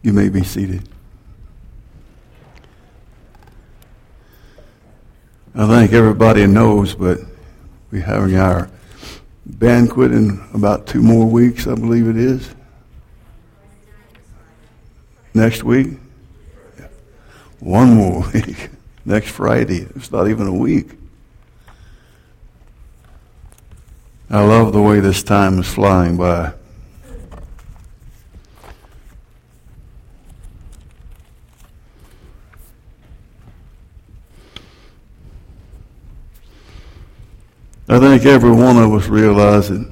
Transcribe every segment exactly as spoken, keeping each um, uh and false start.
You may be seated. I think everybody knows, but we're having our banquet in about two more weeks, I believe it is. Next week? One more week. Next Friday. It's not even a week. I love the way this time is flying by. I think every one of us realize that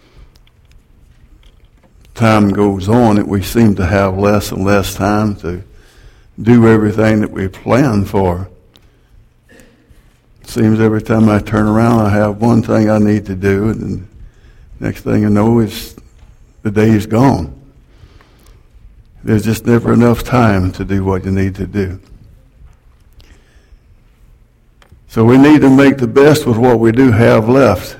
time goes on, that we seem to have less and less time to do everything that we plan for. It seems every time I turn around, I have one thing I need to do, and then next thing I know is the day is gone. There's just never enough time to do what you need to do. So we need to make the best with what we do have left.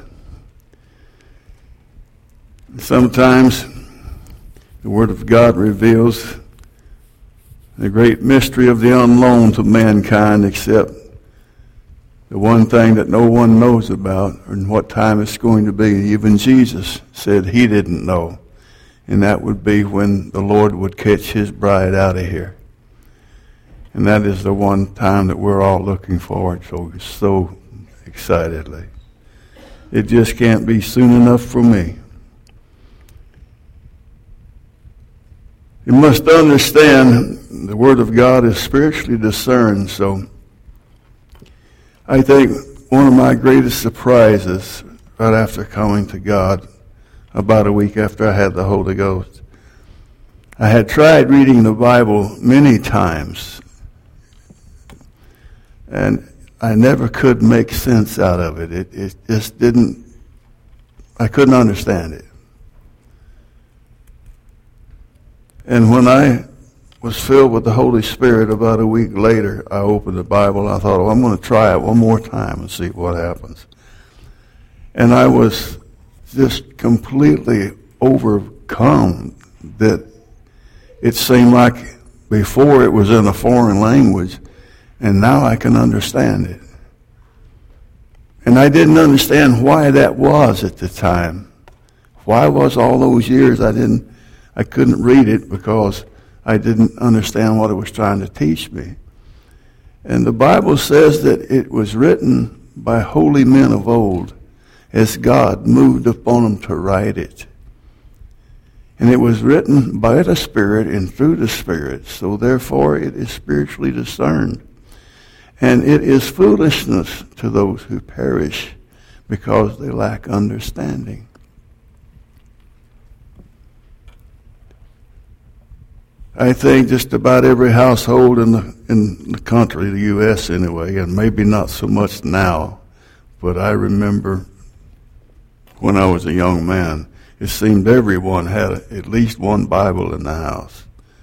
Sometimes the Word of God reveals the great mystery of the unknown to mankind, except the one thing that no one knows about and what time it's going to be. Even Jesus said he didn't know, and that would be when the Lord would catch his bride out of here. And that is the one time that we're all looking forward to so excitedly. It just can't be soon enough for me. You must understand the Word of God is spiritually discerned, so I think one of my greatest surprises right after coming to God, about a week after I had the Holy Ghost, I had tried reading the Bible many times, and I never could make sense out of it. It, it just didn't, I couldn't understand it. And when I was filled with the Holy Spirit about a week later, I opened the Bible and I thought, oh, I'm going to try it one more time and see what happens. And I was just completely overcome that it seemed like before it was in a foreign language, and now I can understand it. And I didn't understand why that was at the time. Why was all those years I didn't, I couldn't read it because I didn't understand what it was trying to teach me. And the Bible says that it was written by holy men of old as God moved upon them to write it. And it was written by the Spirit and through the Spirit, so therefore it is spiritually discerned. And it is foolishness to those who perish because they lack understanding. I think just about every household in the in the country, the U S anyway, and maybe not so much now, but I remember when I was a young man, it seemed everyone had at least one Bible in the house.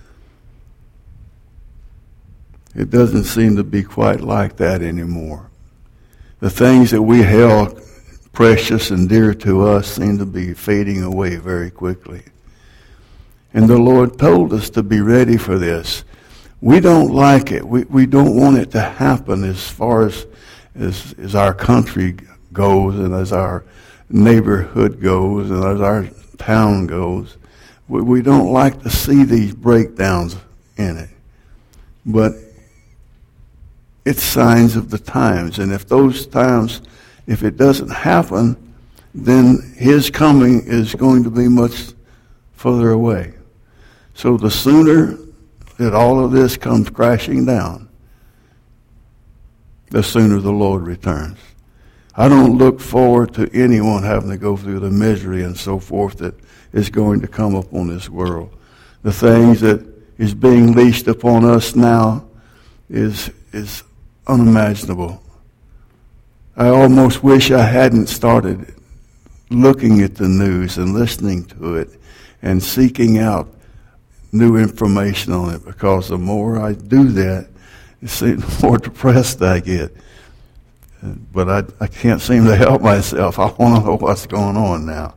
It doesn't seem to be quite like that anymore. The things that we held precious and dear to us seem to be fading away very quickly. And the Lord told us to be ready for this. We don't like it. We we don't want it to happen as far as, as, as our country goes and as our neighborhood goes and as our town goes. We, we don't like to see these breakdowns in it. But it's signs of the times. And if those times, if it doesn't happen, then his coming is going to be much further away. So the sooner that all of this comes crashing down, the sooner the Lord returns. I don't look forward to anyone having to go through the misery and so forth that is going to come upon this world. The things that is being leashed upon us now is is unimaginable. I almost wish I hadn't started looking at the news and listening to it and seeking out new information on it, because the more I do that, the more depressed I get. But I, I can't seem to help myself. I want to know what's going on now.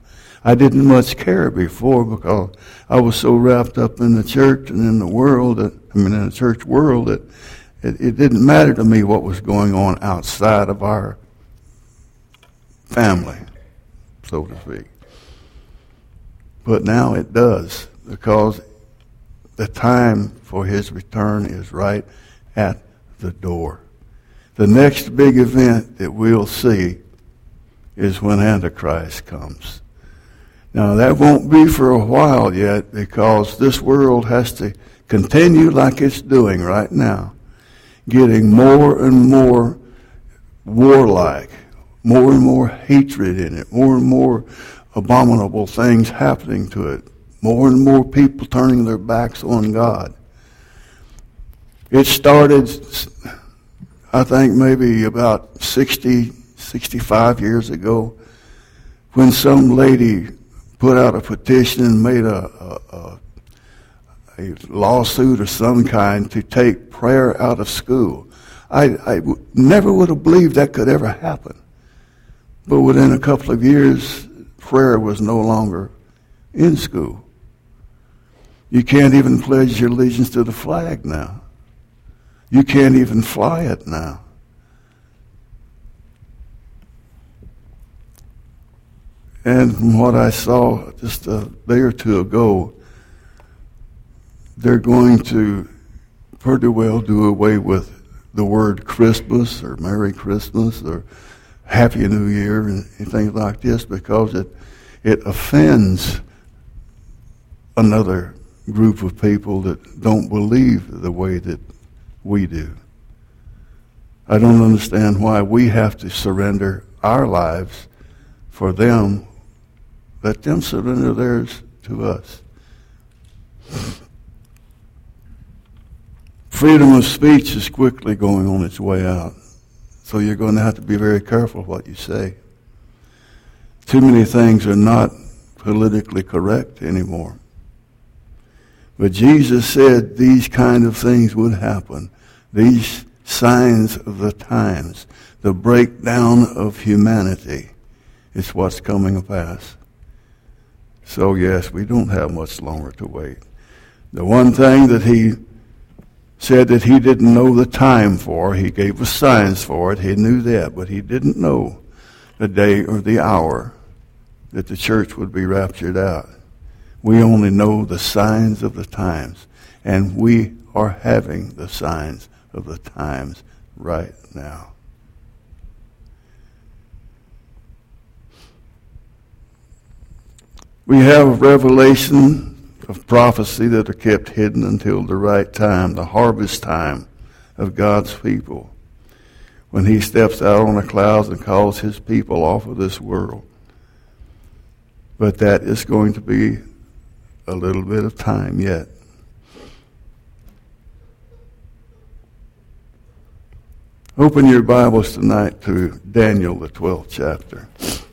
I didn't much care before because I was so wrapped up in the church and in the world, that, I mean in the church world, that it, it didn't matter to me what was going on outside of our family, so to speak. But now it does, because the time for his return is right at the door. The next big event that we'll see is when Antichrist comes. Now, that won't be for a while yet, because this world has to continue like it's doing right now, getting more and more warlike, more and more hatred in it, more and more abominable things happening to it, more and more people turning their backs on God. It started, I think, maybe about sixty, sixty-five years ago, when some lady put out a petition and made a, a, a, a lawsuit of some kind to take prayer out of school. I, I w- never would have believed that could ever happen. But within a couple of years, prayer was no longer in school. You can't even pledge your allegiance to the flag now. You can't even fly it now. And from what I saw just a day or two ago, they're going to pretty well do away with the word Christmas or Merry Christmas or Happy New Year and, and things like this, because it it offends another group of people that don't believe the way that we do. I don't understand why we have to surrender our lives for them. Let them surrender theirs to us. Freedom of speech is quickly going on its way out. So you're going to have to be very careful what you say. Too many things are not politically correct anymore. But Jesus said these kind of things would happen. These signs of the times, the breakdown of humanity, is what's coming to pass. So yes, we don't have much longer to wait. The one thing that he said that he didn't know the time for, he gave us signs for it, he knew that, but he didn't know the day or the hour that the church would be raptured out. We only know the signs of the times, and we are having the signs of the times right now. We have revelation of prophecy that are kept hidden until the right time, the harvest time of God's people, when he steps out on the clouds and calls his people off of this world. But that is going to be a little bit of time yet. Open your Bibles tonight to Daniel, the twelfth chapter.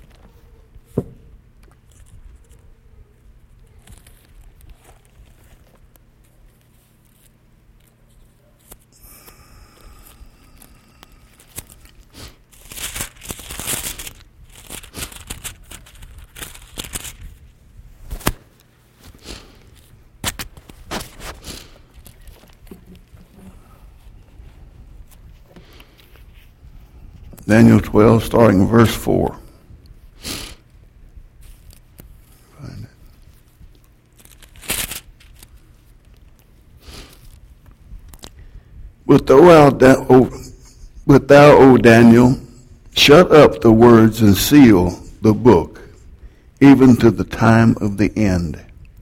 Daniel twelve, starting in verse four. But thou, but thou, O Daniel, shut up the words and seal the book, even to the time of the end.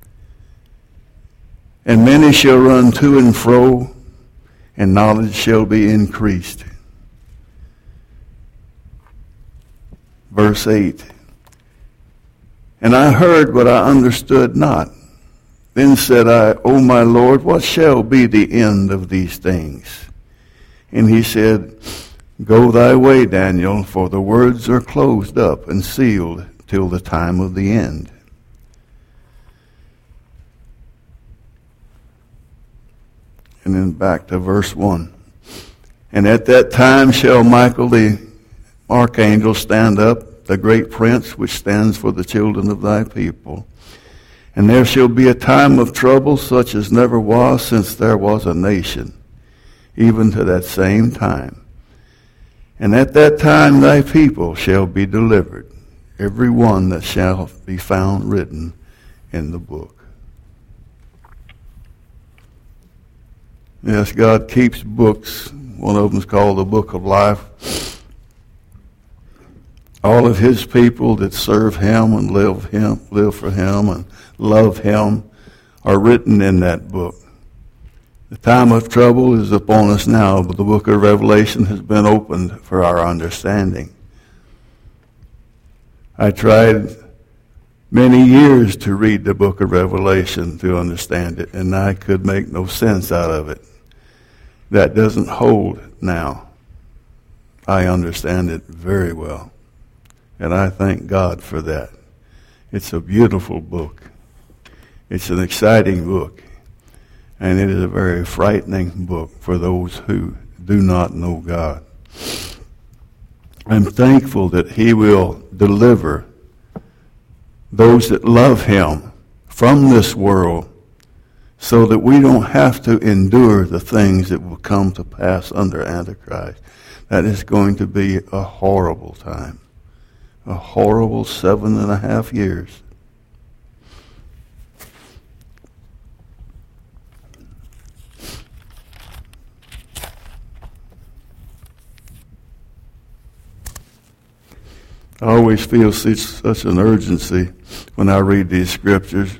And many shall run to and fro, and knowledge shall be increased. Verse eight. And I heard, but I understood not. Then said I, O my Lord, what shall be the end of these things? And he said, Go thy way, Daniel, for the words are closed up and sealed till the time of the end. And then back to verse one. And at that time shall Michael the archangel stand up, the great prince which stands for the children of thy people. And there shall be a time of trouble such as never was since there was a nation, even to that same time. And at that time thy people shall be delivered, every one that shall be found written in the book. Yes, God keeps books. One of them is called the Book of Life. All of his people that serve him and live him, live for him and love him are written in that book. The time of trouble is upon us now, but the book of Revelation has been opened for our understanding. I tried many years to read the book of Revelation to understand it, and I could make no sense out of it. That doesn't hold now. I understand it very well, and I thank God for that. It's a beautiful book. It's an exciting book, and it is a very frightening book for those who do not know God. I'm thankful that he will deliver those that love him from this world so that we don't have to endure the things that will come to pass under Antichrist. That is going to be a horrible time, a horrible seven and a half years. I always feel such, such an urgency when I read these scriptures.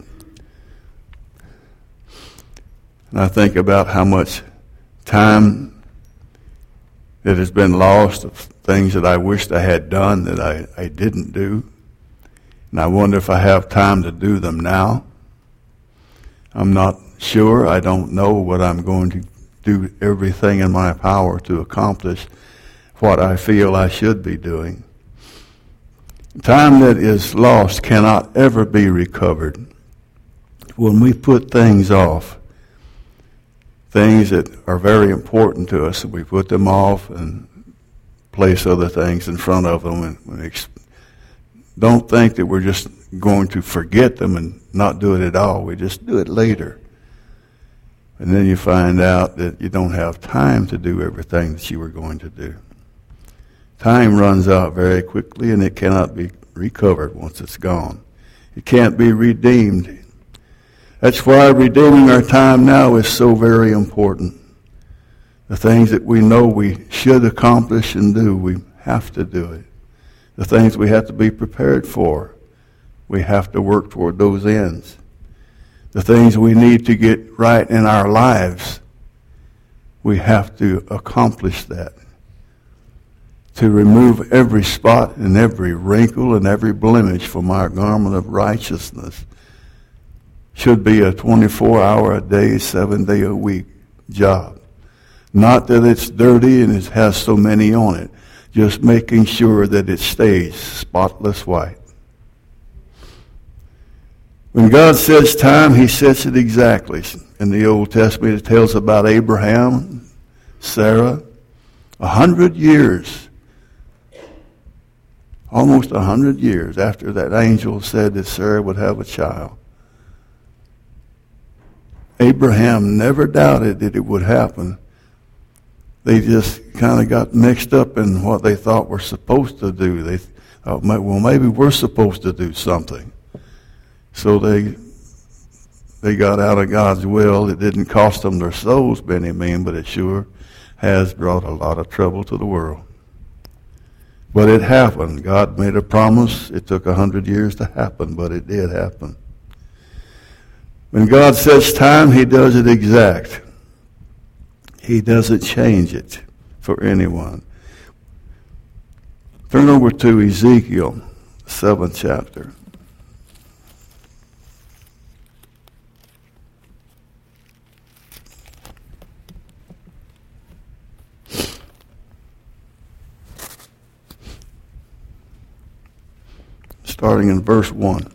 And I think about how much time that has been lost of things that I wished I had done that I, I didn't do. And I wonder if I have time to do them now. I'm not sure. I don't know what I'm going to do everything in my power to accomplish what I feel I should be doing. Time that is lost cannot ever be recovered. When we put things off, things that are very important to us, we put them off and place other things in front of them. And we ex- don't think that we're just going to forget them and not do it at all. We just do it later. And then you find out that you don't have time to do everything that you were going to do. Time runs out very quickly, and it cannot be recovered once it's gone. It can't be redeemed. That's why redeeming our time now is so very important. The things that we know we should accomplish and do, we have to do it. The things we have to be prepared for, we have to work toward those ends. The things we need to get right in our lives, we have to accomplish that. To remove every spot and every wrinkle and every blemish from our garment of righteousness should be a twenty-four hour a day, seven day a week job. Not that it's dirty and it has so many on it, just making sure that it stays spotless white. When God sets time, he sets it exactly. In the Old Testament, it tells about Abraham, Sarah, a hundred years. Almost a hundred years after that angel said that Sarah would have a child. Abraham never doubted that it would happen. They just kind of got mixed up in what they thought were supposed to do. They thought, well, maybe we're supposed to do something. So they they got out of God's will. It didn't cost them their souls by any means, but it sure has brought a lot of trouble to the world. But it happened. God made a promise. It took a hundred years to happen, but it did happen. When God sets time, he does it exact. He doesn't change it for anyone. Turn over to Ezekiel, seventh chapter. Starting in verse one.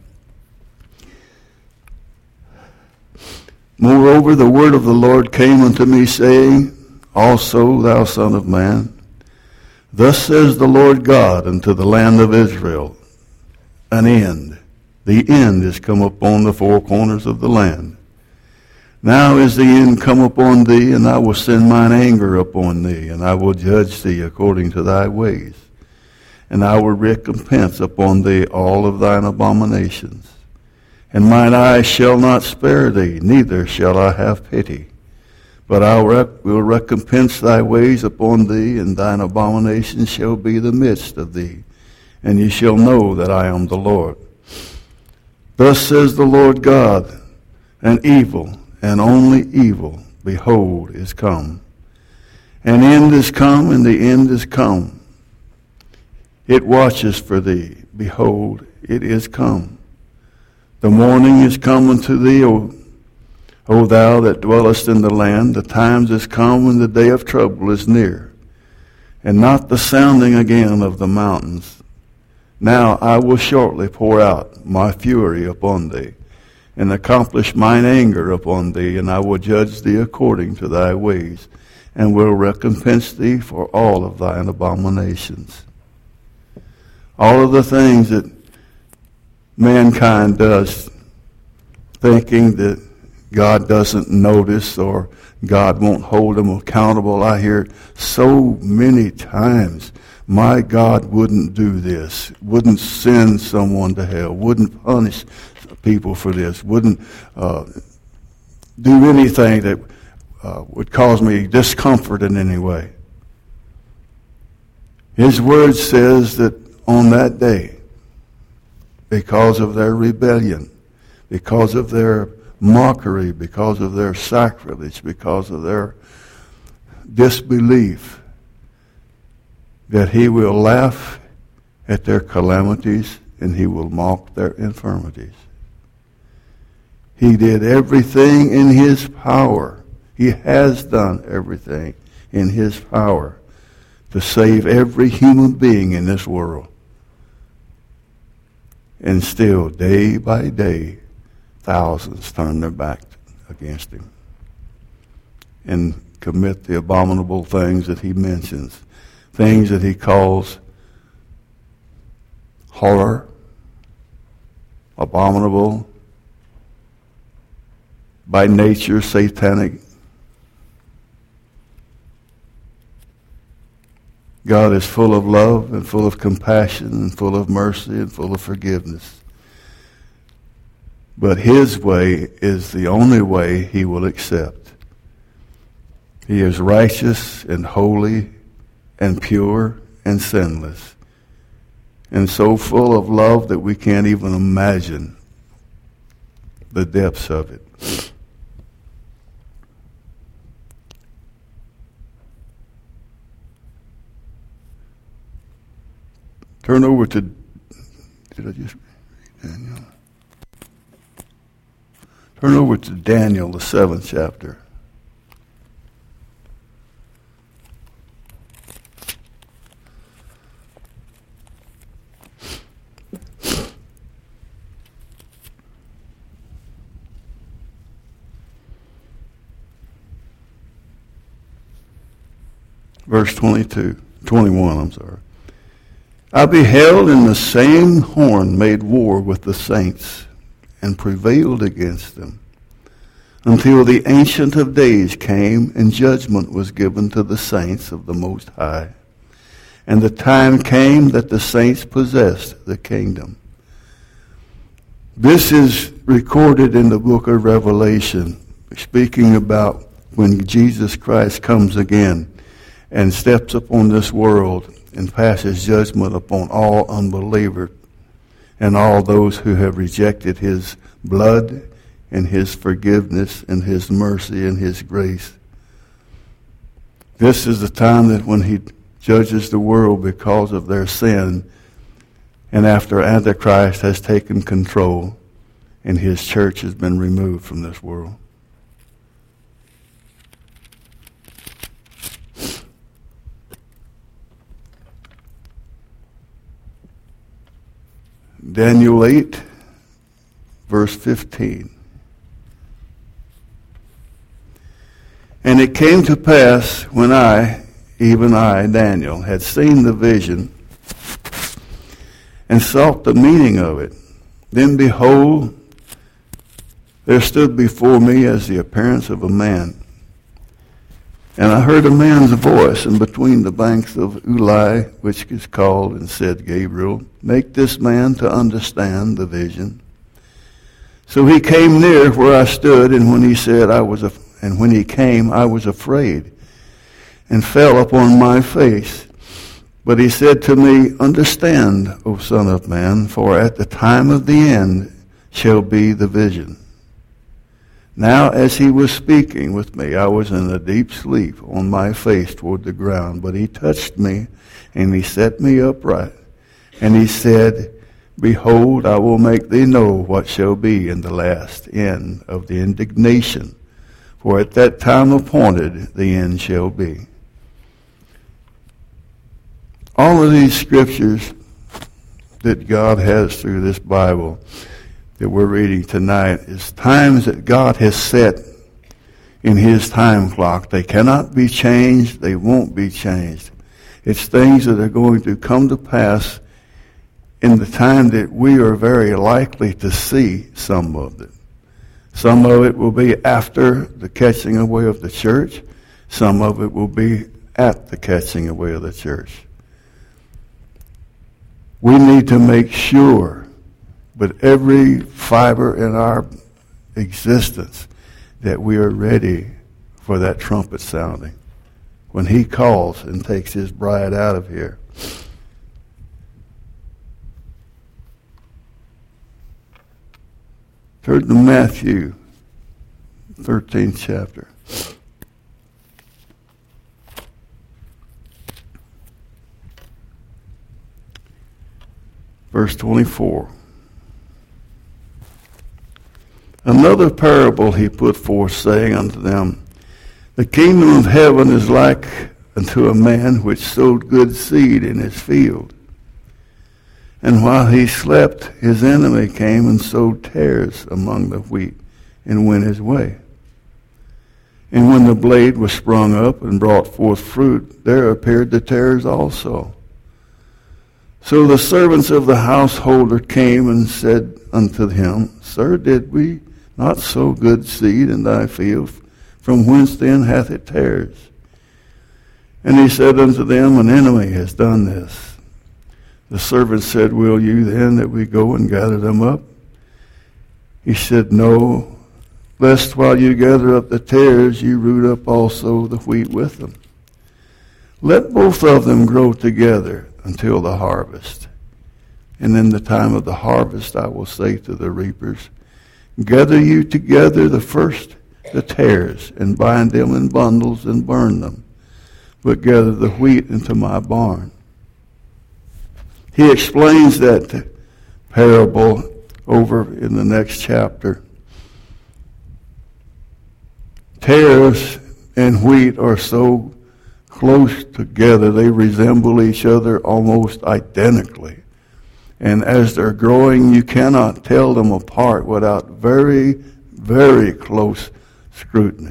Moreover, the word of the Lord came unto me, saying, Also, thou son of man, Thus says the Lord God unto the land of Israel, an end. The end is come upon the four corners of the land. Now is the end come upon thee, and I will send mine anger upon thee, and I will judge thee according to thy ways. And I will recompense upon thee all of thine abominations. And mine eyes shall not spare thee, neither shall I have pity. But I will recompense thy ways upon thee, and thine abominations shall be the midst of thee. And ye shall know that I am the Lord. Thus says the Lord God, an evil, and only evil, behold, is come. An end is come, and the end is come. It watches for thee. Behold, it is come. The morning is come unto thee, O, o thou that dwellest in the land. The times is come when the day of trouble is near, and not the sounding again of the mountains. Now I will shortly pour out my fury upon thee, and accomplish mine anger upon thee, and I will judge thee according to thy ways, and will recompense thee for all of thine abominations. All of the things that mankind does, thinking that God doesn't notice or God won't hold them accountable. I hear so many times, my God wouldn't do this, wouldn't send someone to hell, wouldn't punish people for this, wouldn't uh, do anything that uh, would cause me discomfort in any way. His word says that on that day, because of their rebellion, because of their mockery, because of their sacrilege, because of their disbelief, that he will laugh at their calamities and he will mock their infirmities. He did everything in his power. He has done everything in his power to save every human being in this world. And still, day by day, thousands turn their back against him and commit the abominable things that he mentions, things that he calls horror, abominable, by nature satanic. God is full of love and full of compassion and full of mercy and full of forgiveness. But his way is the only way he will accept. He is righteous and holy and pure and sinless, and so full of love that we can't even imagine the depths of it. Turn over to, did I just read Daniel? Turn over to Daniel, the seventh chapter. Verse twenty-two, twenty-one, I'm sorry. I beheld, and the same horn made war with the saints, and prevailed against them, until the Ancient of Days came, and judgment was given to the saints of the Most High. And the time came that the saints possessed the kingdom. This is recorded in the book of Revelation, speaking about when Jesus Christ comes again and steps upon this world and passes judgment upon all unbelievers and all those who have rejected his blood and his forgiveness and his mercy and his grace. This is the time that when he judges the world because of their sin, and after Antichrist has taken control and his church has been removed from this world. Daniel eight, verse fifteen. And it came to pass when I, even I, Daniel, had seen the vision and sought the meaning of it. Then behold, there stood before me as the appearance of a man. And I heard a man's voice in between the banks of Ulai, which is called, and said, Gabriel, make this man to understand the vision. So he came near where I stood, and when he said I was, af- and when he came, I was afraid, and fell upon my face. But he said to me, understand, O Son of Man, for at the time of the end shall be the vision. Now as he was speaking with me, I was in a deep sleep on my face toward the ground. But he touched me, and he set me upright. And he said, behold, I will make thee know what shall be in the last end of the indignation. For at that time appointed the end shall be. All of these scriptures that God has through this Bible that we're reading tonight is times that God has set in his time clock. They cannot be changed. They won't be changed. It's things that are going to come to pass in the time that we are very likely to see some of it. Some of it will be after the catching away of the church. Some of it will be at the catching away of the church. We need to make sure, with every fiber in our existence, that we are ready for that trumpet sounding when he calls and takes his bride out of here. Turn to Matthew, thirteenth chapter. Verse twenty-four. Another parable he put forth, saying unto them, the kingdom of heaven is like unto a man which sowed good seed in his field. And while he slept, his enemy came and sowed tares among the wheat, and went his way. And when the blade was sprung up and brought forth fruit, there appeared the tares also. So the servants of the householder came and said unto him, Sir, did we not sow good seed in thy field? From whence then hath it tares? And he said unto them, An enemy has done this. The servant said, Will you then that we go and gather them up? He said, No, lest while you gather up the tares, you root up also the wheat with them. Let both of them grow together until the harvest. And in the time of the harvest I will say to the reapers, Gather you together the first the tares, and bind them in bundles and burn them, but gather the wheat into my barn. He explains that parable over in the next chapter. Tares and wheat are so close together, they resemble each other almost identically. And as they're growing, you cannot tell them apart without very, very close scrutiny.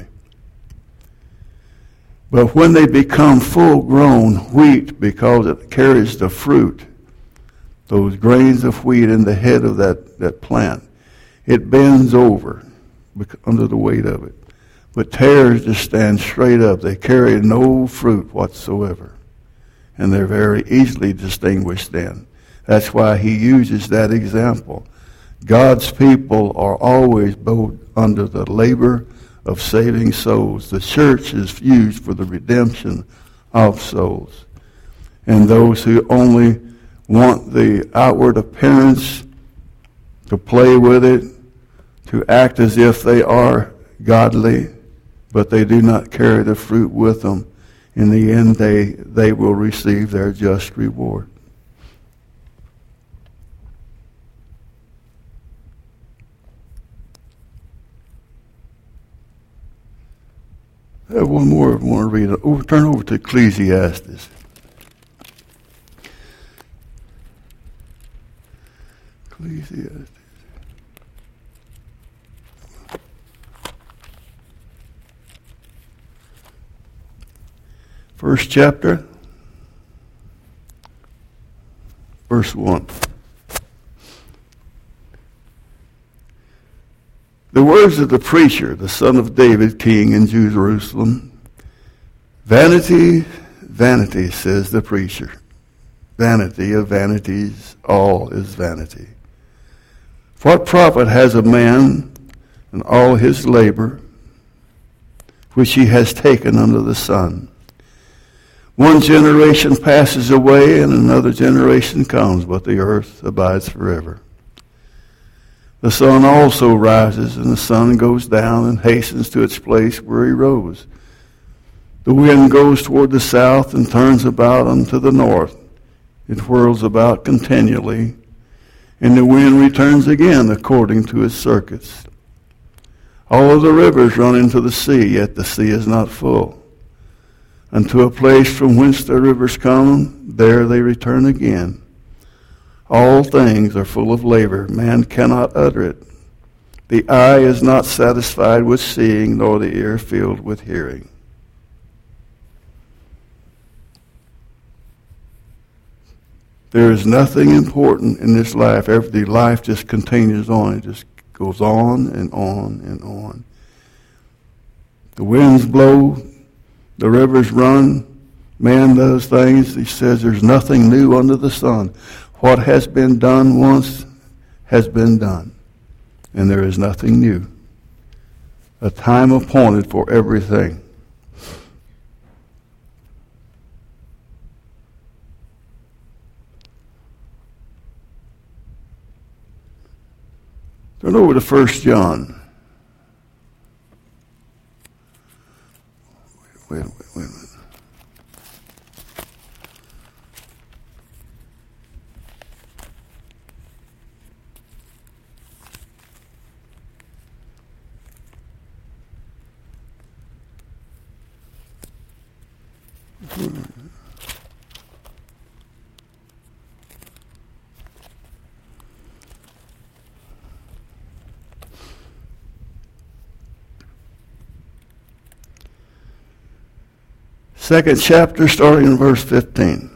But when they become full-grown wheat, because it carries the fruit, those grains of wheat in the head of that, that plant, it bends over under the weight of it. But tares just stand straight up. They carry no fruit whatsoever. And they're very easily distinguished then. That's why he uses that example. God's people are always both under the labor of saving souls. The church is used for the redemption of souls. And those who only want the outward appearance, to play with it, to act as if they are godly, but they do not carry the fruit with them, in the end they, they will receive their just reward. I have one more I want to read. Over, turn over to Ecclesiastes. Ecclesiastes. First chapter, verse one. The words of the preacher, the son of David, king in Jerusalem. Vanity, vanity, says the preacher. Vanity of vanities, all is vanity. What profit has a man in all his labor, which he has taken under the sun? One generation passes away, and another generation comes, but the earth abides forever. The sun also rises, and the sun goes down and hastens to its place where he rose. The wind goes toward the south and turns about unto the north. It whirls about continually, and the wind returns again according to its circuits. All of the rivers run into the sea, yet the sea is not full. Unto a place from whence the rivers come, there they return again. All things are full of labor. Man cannot utter it. The eye is not satisfied with seeing, nor the ear filled with hearing. There is nothing important in this life. Every life just continues on. It just goes on and on and on. The winds blow. The rivers run. Man does things. He says there's nothing new under the sun. What has been done once has been done. And there is nothing new. A time appointed for everything. Turn over to First John. Wait, wait, wait a minute. Second chapter, starting in verse fifteen.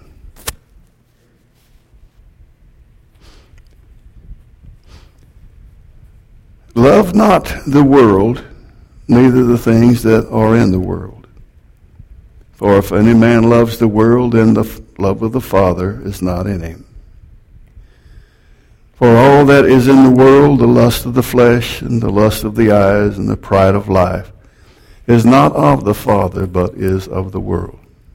Love not the world, neither the things that are in the world. For if any man loves the world, then the love of the Father is not in him. For all that is in the world, the lust of the flesh, and the lust of the eyes, and the pride of life, is not of the Father, but is of the world.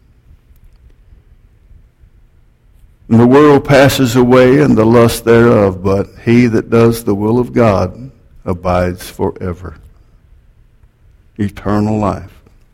And the world passes away, and the lust thereof, but he that does the will of God abides forever. Eternal life.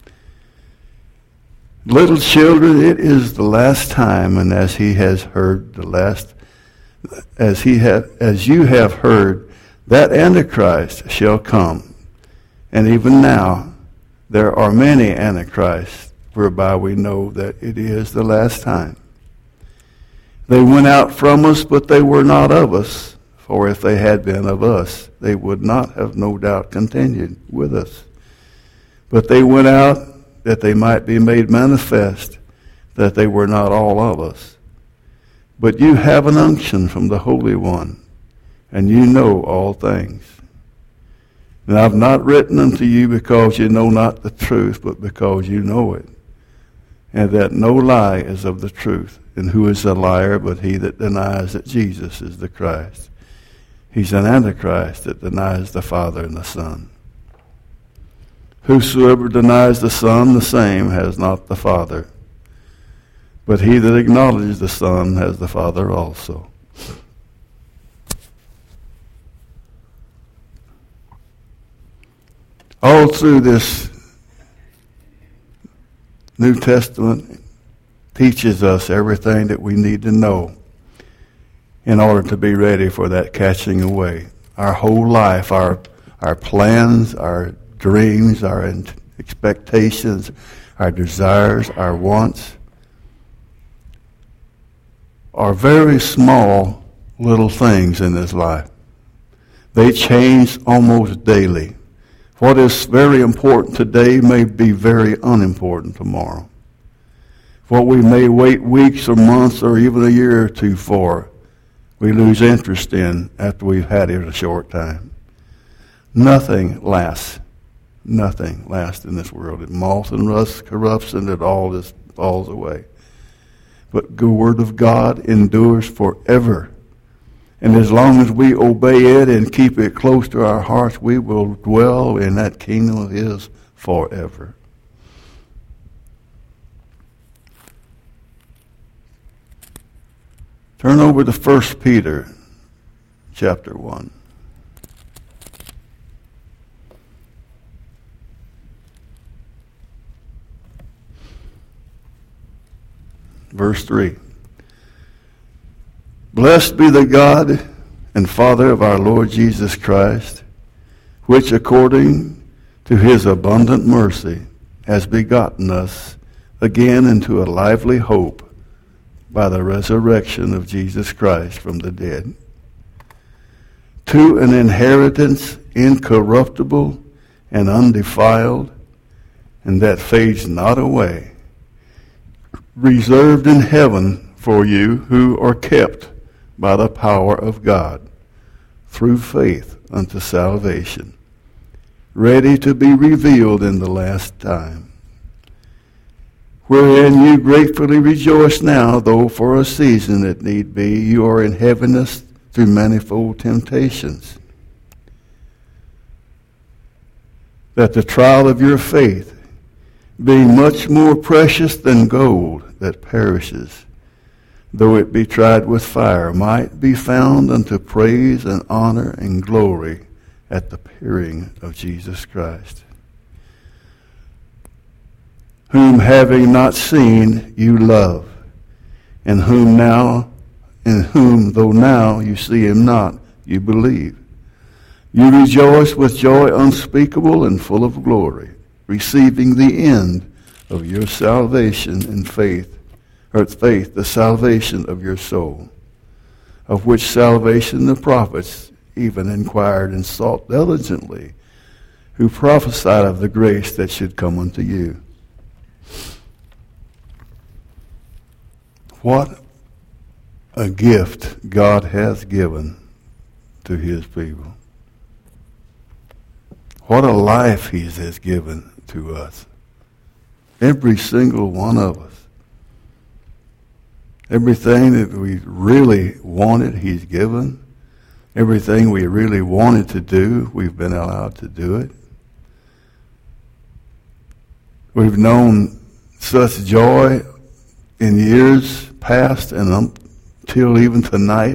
Little children, it is the last time, and as he has heard the last, as he have, as you have heard, that Antichrist shall come, and even now there are many antichrists, whereby we know that it is the last time. They went out from us, but they were not of us. For if they had been of us, they would not have no doubt continued with us. But they went out that they might be made manifest that they were not all of us. But you have an unction from the Holy One, and you know all things. And I've not written unto you because you know not the truth, but because you know it, and that no lie is of the truth. And who is a liar but he that denies that Jesus is the Christ? He's an Antichrist that denies the Father and the Son. Whosoever denies the Son, the same has not the Father. But he that acknowledges the Son has the Father also. All through this New Testament teaches us everything that we need to know in order to be ready for that catching away. Our whole life, our our plans, our dreams, our expectations, our desires, our wants are very small little things in this life. They change almost daily. What is very important today may be very unimportant tomorrow. what we may wait weeks or months or even a year or two for, we lose interest in after we've had it a short time. Nothing lasts. Nothing lasts in this world. It moth and rust corrupts, and it all just falls away. But the Word of God endures forever. And as long as we obey it and keep it close to our hearts, we will dwell in that kingdom of His forever. Turn over to First Peter chapter one. Verse three. Blessed be the God and Father of our Lord Jesus Christ, which according to His abundant mercy has begotten us again into a lively hope by the resurrection of Jesus Christ from the dead, to an inheritance incorruptible and undefiled, and that fades not away, reserved in heaven for you who are kept by the power of God through faith unto salvation, ready to be revealed in the last time, wherein you gratefully rejoice now, though for a season it need be, you are in heaviness through manifold temptations, that the trial of your faith, being much more precious than gold that perishes, though it be tried with fire, might be found unto praise and honor and glory at the appearing of Jesus Christ, whom having not seen you love, and whom now, in whom though now you see him not, you believe. You rejoice with joy unspeakable and full of glory, receiving the end of your salvation in faith, or faith, the salvation of your soul, of which salvation the prophets even inquired and sought diligently, who prophesied of the grace that should come unto you. What a gift God has given to His people. What a life He has given to us. Every single one of us. Everything that we really wanted, He's given. Everything we really wanted to do, we've been allowed to do it. We've known such joy in years past and until even tonight.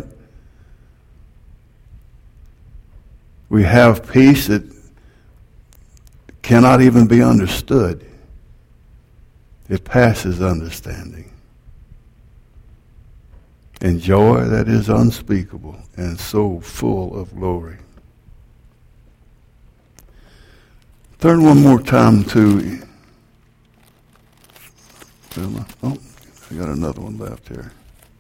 We have peace that cannot even be understood. It passes understanding. And joy that is unspeakable and so full of glory. Turn one more time to, oh, I got another one left here.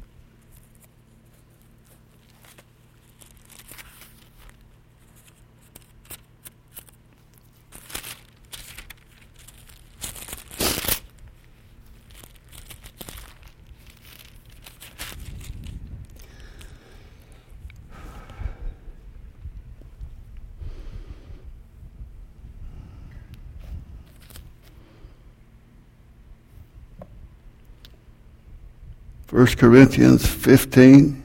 First Corinthians fifteen,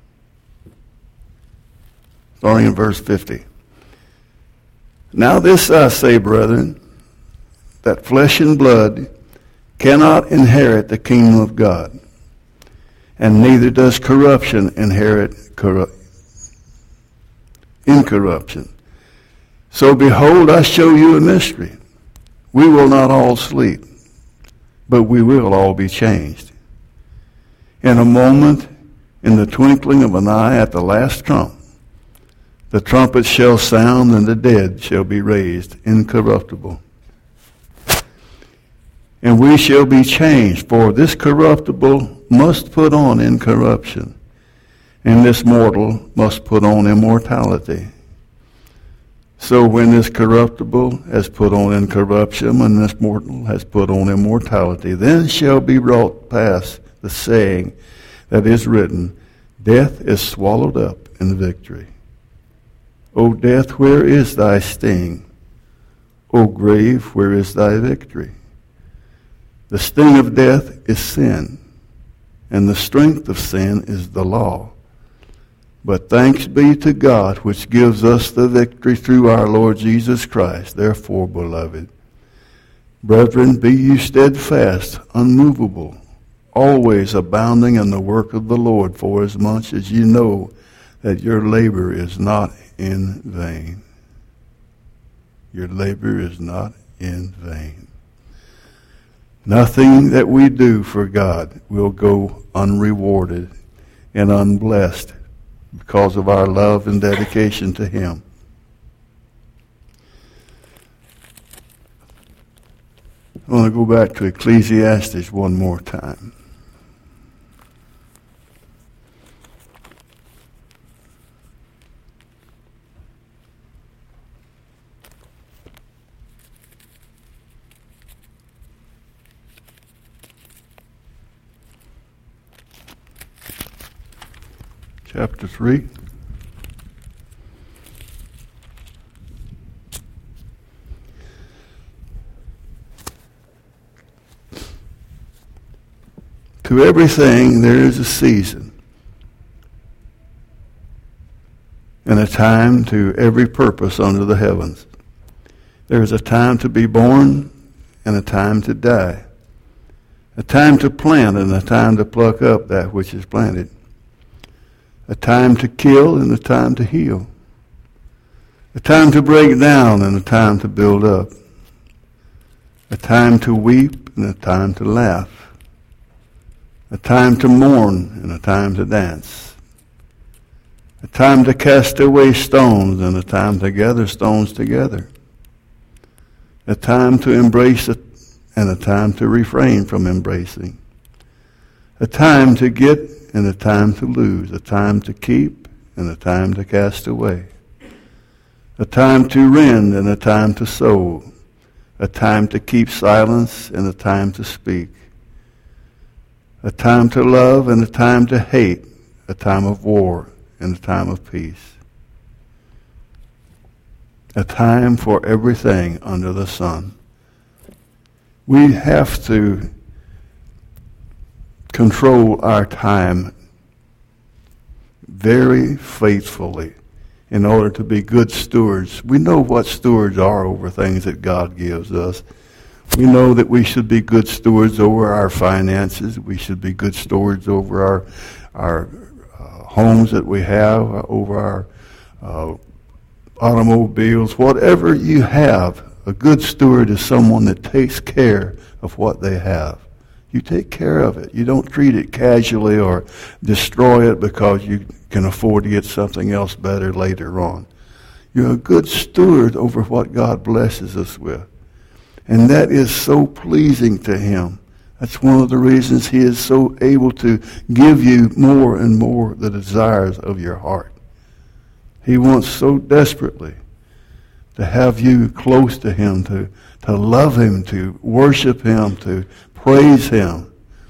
starting in verse fifty. Now this I say, brethren, that flesh and blood cannot inherit the kingdom of God, and neither does corruption inherit corru- incorruption. So behold, I show you a mystery. We will not all sleep, but we will all be changed. In a moment, in the twinkling of an eye, at the last trump, the trumpet shall sound, and the dead shall be raised incorruptible. And we shall be changed, for this corruptible must put on incorruption, and this mortal must put on immortality. So when this corruptible has put on incorruption, and this mortal has put on immortality, then shall be brought past the saying that is written, death is swallowed up in victory. O death, where is thy sting? O grave, where is thy victory? The sting of death is sin, and the strength of sin is the law. But thanks be to God, which gives us the victory through our Lord Jesus Christ. Therefore, beloved, brethren, be ye steadfast, unmovable, always abounding in the work of the Lord, forasmuch as ye know that your labor is not in vain. Your labor is not in vain. Nothing that we do for God will go unrewarded and unblessed because of our love and dedication to Him. I want to go back to Ecclesiastes one more time. Chapter three. To everything there is a season, and a time to every purpose under the heavens. There is a time to be born and a time to die, a time to plant and a time to pluck up that which is planted, a time to kill and a time to heal, a time to break down and a time to build up, a time to weep and a time to laugh, a time to mourn and a time to dance, a time to cast away stones and a time to gather stones together, a time to embrace it and a time to refrain from embracing, a time to get and a time to lose, a time to keep and a time to cast away, a time to rend and a time to sow, a time to keep silence and a time to speak, a time to love and a time to hate, a time of war and a time of peace, a time for everything under the sun. We have to control our time very faithfully in order to be good stewards. We know what stewards are over things that God gives us. We know that we should be good stewards over our finances. We should be good stewards over our our uh, homes that we have, uh, over our uh, automobiles. Whatever you have, a good steward is someone that takes care of what they have. You take care of it. You don't treat it casually or destroy it because you can afford to get something else better later on. You're a good steward over what God blesses us with. And that is so pleasing to Him. That's one of the reasons He is so able to give you more and more the desires of your heart. He wants so desperately to have you close to Him, to, to love Him, to worship Him, to praise Him.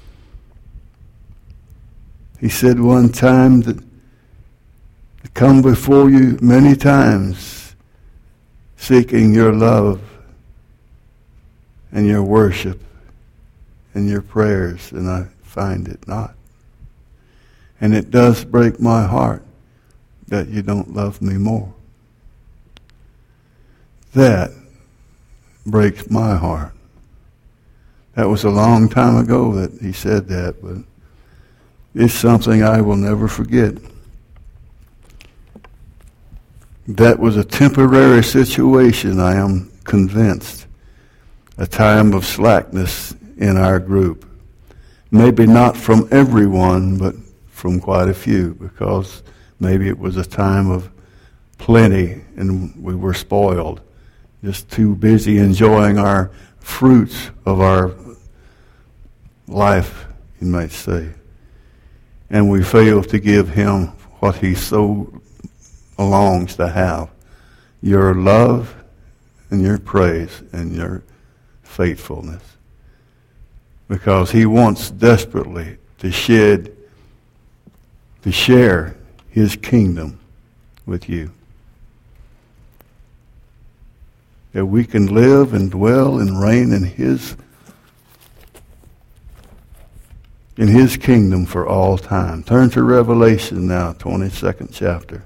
He said one time that to come before you many times seeking your love and your worship and your prayers, and I find it not. And it does break my heart that you don't love me more. That breaks my heart. That was a long time ago that he said that, but it's something I will never forget. That was a temporary situation, I am convinced. A time of slackness in our group. Maybe not from everyone, but from quite a few, because maybe it was a time of plenty and we were spoiled. Just too busy enjoying our fruits of our life, you might say. And we fail to give Him what He so longs to have. your love and your praise and your faithfulness. Because he wants desperately to shed, to share his kingdom with you. That we can live and dwell and reign in his in his kingdom for all time. Turn to Revelation now, twenty-second chapter.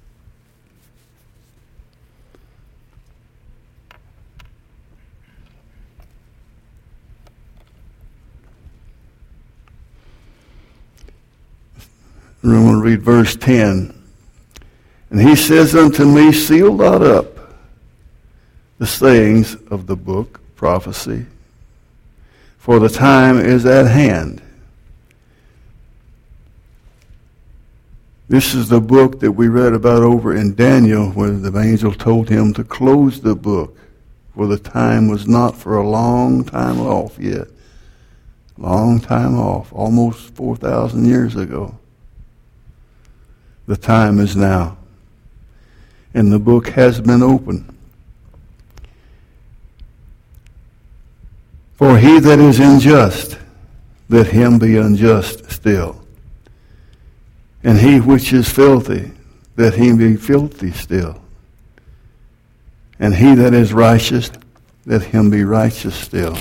And I'm going to read verse ten. And he says unto me, seal not up the sayings of the book, prophecy, for the time is at hand. This is the book that we read about over in Daniel, where the angel told him to close the book, for the time was not for a long time off yet. Long time off, almost four thousand years ago. The time is now. And the book has been opened. For he that is unjust, let him be unjust still. And he which is filthy, let him be filthy still. And he that is righteous, let him be righteous still.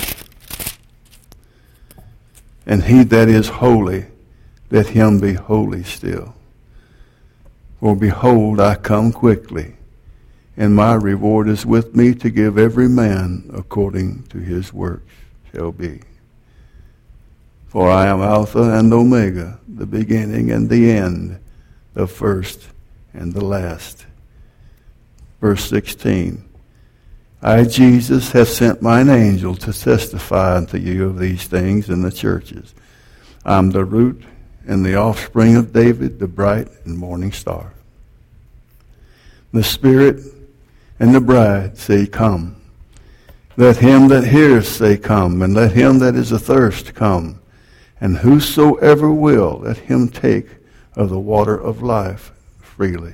And he that is holy, let him be holy still. For behold, I come quickly, and my reward is with me to give every man according to his works shall be. For I am Alpha and Omega, the beginning and the end, the first and the last. Verse sixteen. I, Jesus, have sent mine angel to testify unto you of these things in the churches. I am the root and the offspring of David, the bright and morning star. The Spirit and the bride say, come. Let him that heareth say, come, and let him that is athirst come. And whosoever will, let him take of the water of life freely.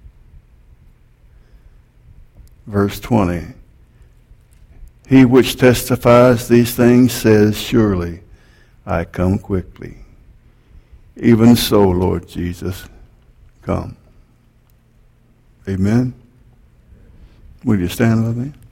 Verse twenty. He which testifies these things says, surely I come quickly. Even so, Lord Jesus, come. Amen. Will you stand with me?